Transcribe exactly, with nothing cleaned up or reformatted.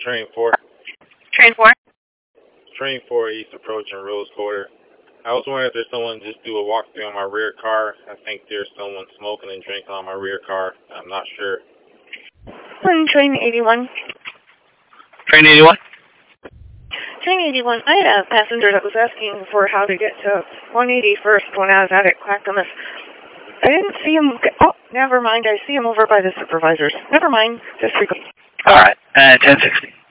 Train four. Train four? Train four East approaching Rose Quarter. I was wondering if there's someone just do a walkthrough on my rear car. I think there's someone smoking and drinking on my rear car. I'm not sure. On Train eighty-one. Train eighty-one? Train eighty-one. I had a passenger that was asking for how to get to one eighty-first when I was out at Clackamas. I didn't see him. Oh, never mind. I see him over by the supervisors. Never mind. Just All right. Uh, ten sixty.